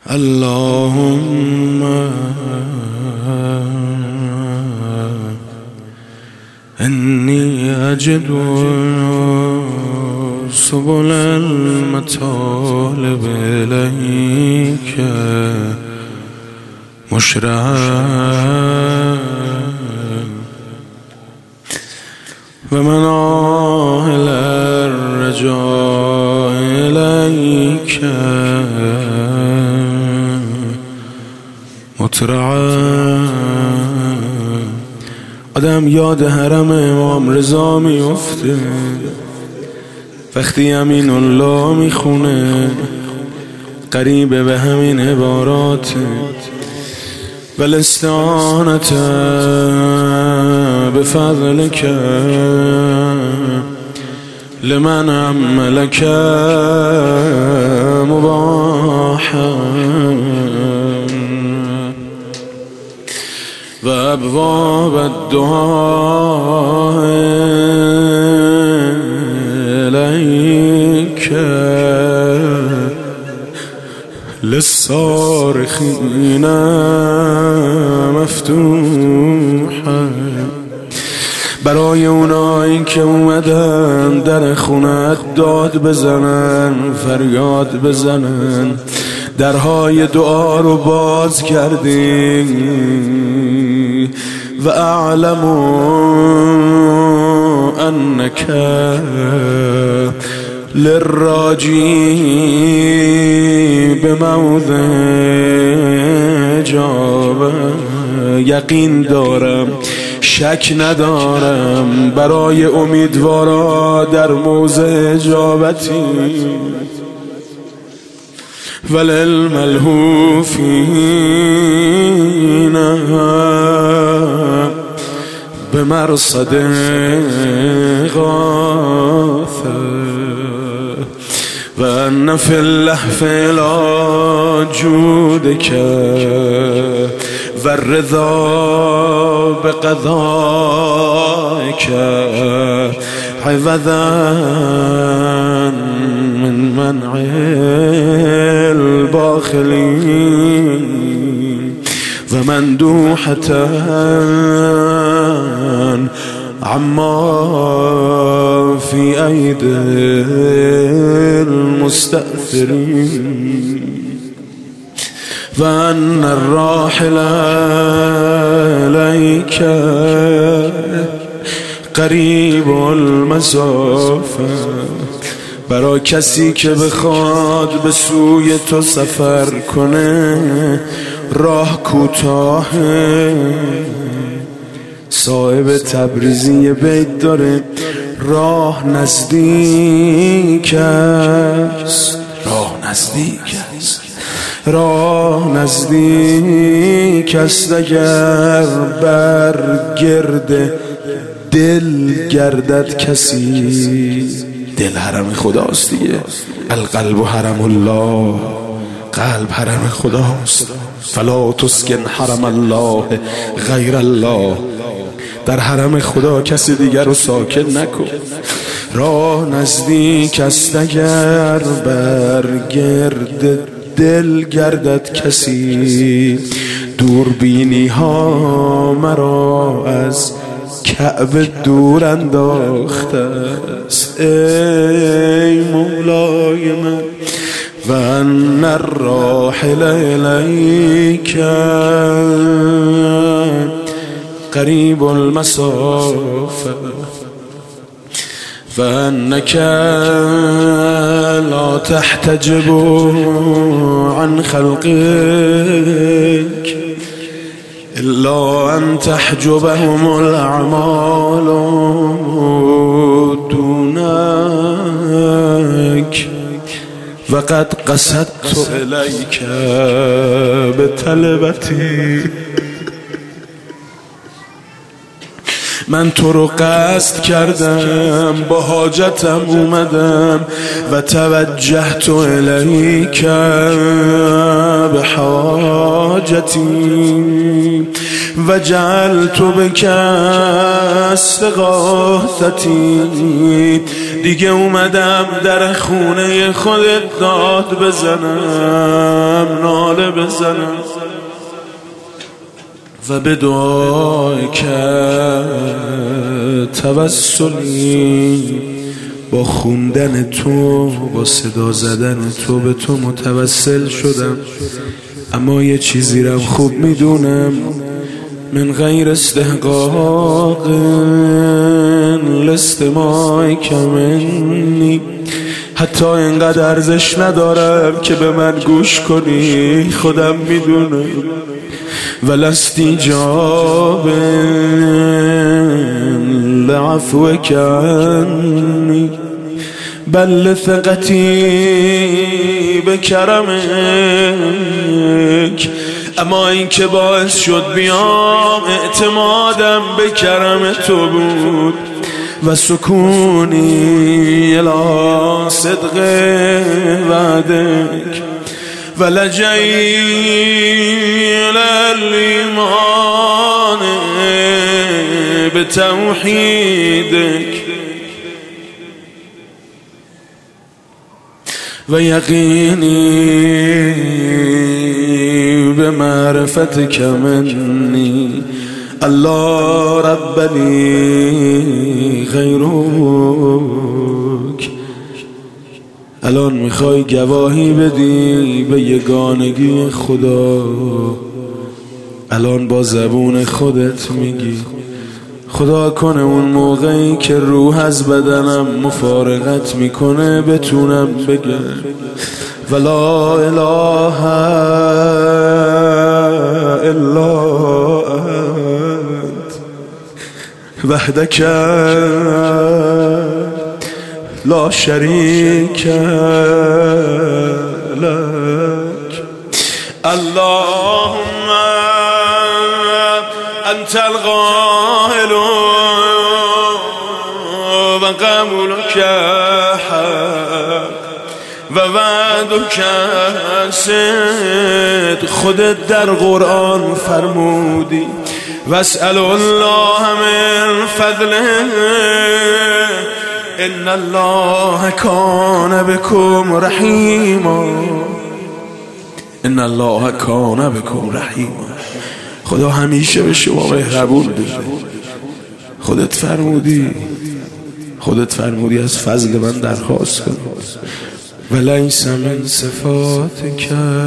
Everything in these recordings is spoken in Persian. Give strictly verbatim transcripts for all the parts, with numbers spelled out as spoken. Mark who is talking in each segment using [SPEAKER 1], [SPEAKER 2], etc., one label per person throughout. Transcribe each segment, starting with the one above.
[SPEAKER 1] اللهم إني أجد سبل المطالب إليك مشرعا ومناهل الرجاء إليك مترعا. آدم یاد حرم امام رضا میفته وقتی امین الله میخونه، قریبه به همین عبارات والاستعانة بفضلك لمن عملك مباحا و ابواب الدعاء إليك للصارخين مفتوحا. برای اونایی که اومدن در خونت داد بزنن، فریاد بزنن، درهای دعا رو باز کردی و اعلم انک للراجی بموضع اجابه. یقین دارم، شک ندارم، برای امیدوارا در موضع اجابتی. وللملهوفین بمرصد غاثه و ان فی اللهف لا جودک و الرضا بقضائک عوضا من منع الباخلين و مندوحة عما في أيدي المستأثرين و أن الراحل إليك قریب المسافه. برای کسی که بخواد به سوی تو سفر کنه راه کوتاهه. صاحب تبریزی بیت داره راه نزدیک است، راه نزدیک است، راه نزدیک است اگر بر گرد دل گردد کسی. دل حرم خداست دیگه، القلب حرم الله، قلب حرم خداست. فلا تسکن حرم الله غیر الله، در حرم خدا کسی دیگر رو ساکن نکن. راه نزدیک است اگر بر گرد دل گردد کسی. دوربینی ها مرا از کعبه دور انداخته است ای مولای من. و ان الراحل الیک قریب المسافه و انک لا تحتجب عن خلقک إلا أن تحجبهم الأعمال دونك وقد قصدت إليك بطلبتي. من تو رو قصد کردم، با حاجتم اومدم و توجهت الیک به حاجتی و جعلت بک استغاثتی. دیگه اومدم در خونه خودت داد بزنم، ناله بزنم و به دعای که توسلی با خوندن تو، با صدا زدن تو به تو متوسل شدم. اما یه چیزی رم خوب میدونم، من غیر استحقاق لاستماع کمنی، حتی اینقدر ارزش ندارم که به من گوش کنی، خودم میدونم. ولست ایجاب لعفوک عنی بل لثقتی بکرمک، اما این که باعث شد بیام اعتمادم به کرم تو بود و سکونی الی صدق وعدک و لجیل الایمان بتوحیدک و یقینی به معرفتک منی الله رب لی غیرک. الان میخوای گواهی بدی به یگانگی خدا، الان با زبون خودت میگی خدا کنه اون موقعی که روح از بدنم مفارقت میکنه بتونم بگم ولا اله الا انت وحدک لا شریک لک اللهم انت القائل و قولک حق و وعدک صدق. خودت در قرآن فرمودی واسأل الله من فضله ان الله کان بكم رحیما، ان الله کان بكم رحیما. خدا همیشه به شما مهربون بشه. خودت فرمودی، خودت فرمودی از فضل من درخواست کن. ولیس من صفاتک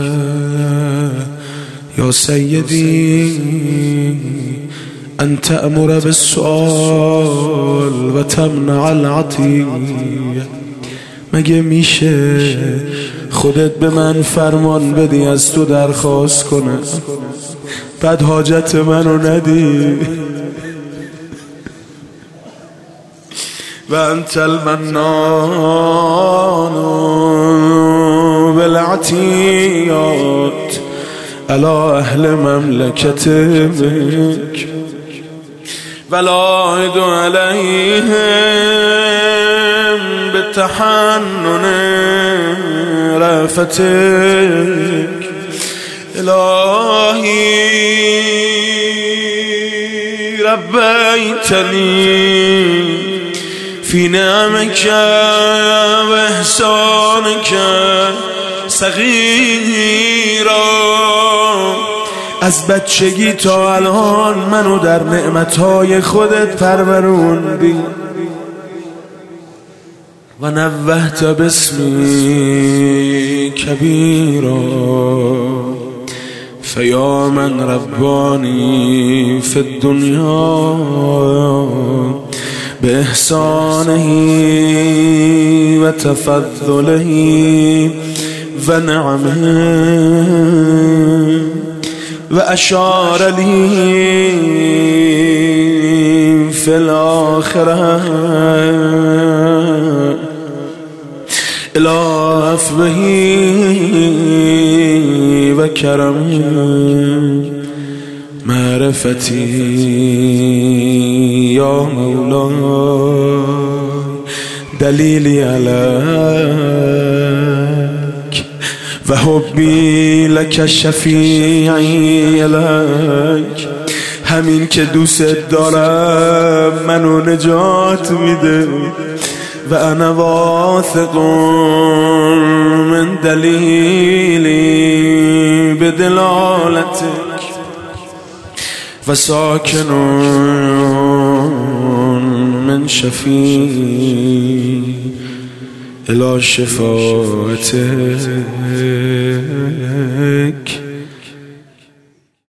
[SPEAKER 1] یا سیدی ان تأمر بالسؤال و تمنع العطیه. مگه میشه خودت به من فرمان بدی از تو درخواست کنه بعد حاجت منو ندی؟ و انت المنان بالعطیات علی اهل مملکتک ولا عد علیهم بتحنن رفتک. الهی ربیتنی فی نعمک و احسانک صغیرا. از بچگی تا الان منو در نعمتهای خودت پروروندی و نوهت باسمی کبیرا. فیا من ربانی فی الدنیا به احسانه و تفضله و نعمه و اشار لی فی الاخره الی عفوه و کرمه معرفتی یا مولا دلیلی علیک و حبی لک شفیعی لک. همین که دوست دارم منو نجات میده و انا واثق من دلیلی بدلالتك وساكن من شفيع إلى شفاعتك